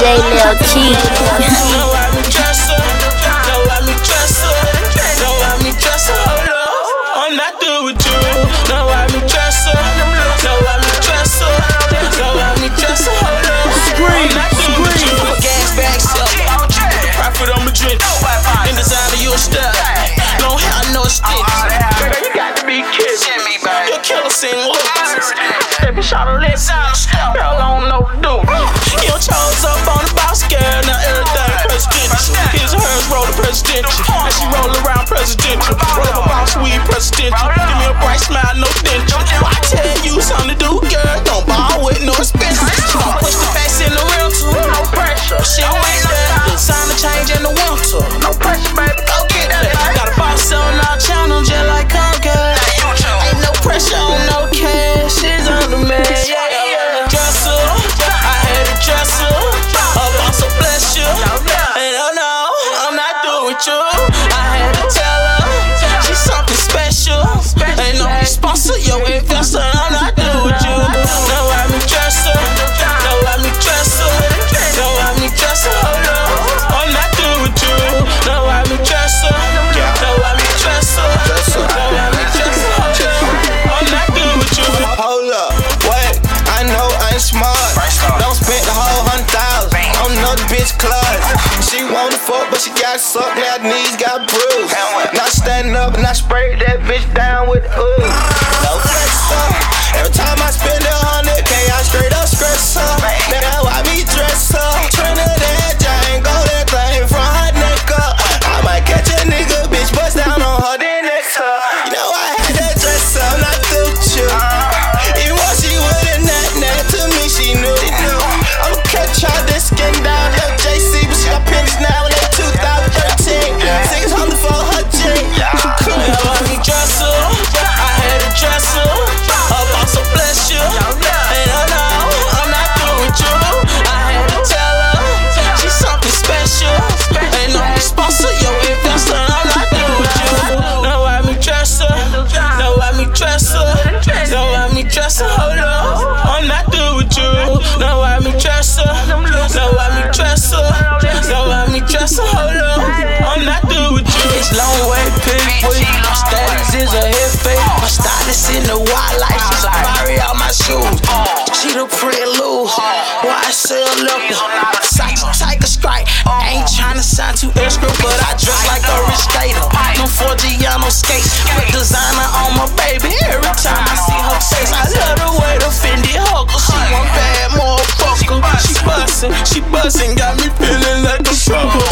DJ Lil Key. Don't let me dress up. Don't let me dress up. Don't let me dress up. Hold up, I'm not through with you. Don't let me dress up. Don't let me dress up. Don't let me dress up. Hold up, I'm not through with you. I'm a gas bag seller. Profit on the drench. In design of your style. Long hair, I know it's stitch. You got to be kissing me, baby. Your killer sing looks. Every shot of lips. Girl, I don't know what to do. You chose up on the box, girl. Now everything presidential. His and hers roll the presidential. And she roll around presidential. Roll up a box weed presidential. Give me a bright smile, no dental. I tell you something to do, girl. Don't ball with no expenses. Push the face in the rental. No pressure. She ain't there. Design the change in the winter. No pressure, baby. Go get that. Got a box on our channel just like Conquer. Ain't no pressure on no cash. She's on the man. Dresser, I had a dresser. A boss will bless you. And oh no, I'm not through with you. I had to tell her she's something special. Ain't no sponsor, your investor. I'm not through with you. Don't let me dress her. Don't let me dress her. Don't let me dress her. Hold up, I'm not through with you. Don't let me dress her. Don't let me dress her. Don't let me dress her. I'm not through with you. Hold up, what? I know I'm smart. Don't spend the whole 100,000 on no bitch clubs. She wanna fuck, but she got sucked. Now knees got bruised. Not standing up and I sprayed that bitch down with the ooze. No flex up. Every time I spend 100K, I straight up stress up. Now why me dress up? Trinidad Jane, go that thing from her neck up. I might catch a nigga, bitch, bust down on her, then next up. You know I had that dress up, not through with you. Even when she wouldn't that to me, she knew. I'ma catch her this skin down, FJC, but she got pennies now in that 2013. Singers hungry for her jean. Now let me dress her. I had a dresser. A boss will bless you. And oh no, I'm not through with you. I had to tell her she's something special. Ain't no sponsor, your investor. I'm not through with you. Now let me dress her. Now let me dress her. Now let me dress her. Hold up, I'm not through with you. Now let me dress her. Now let me dress her. Now let me dress her. Hold up, I'm not through with you. It's long way pivot. My status is a head fake. My status in the wildlife. She's a fiery out my shoes. She the prelude. Why I sell liquor? Sachi Tiger Strike. Ain't tryna sound too extra, but I dress like a rich skater. No 4Giano skates. Put designer on my baby. Every time I see her face, I love the way the Fendi hugger. She one bad motherfucker. She bustin', got me feeling like a sucker.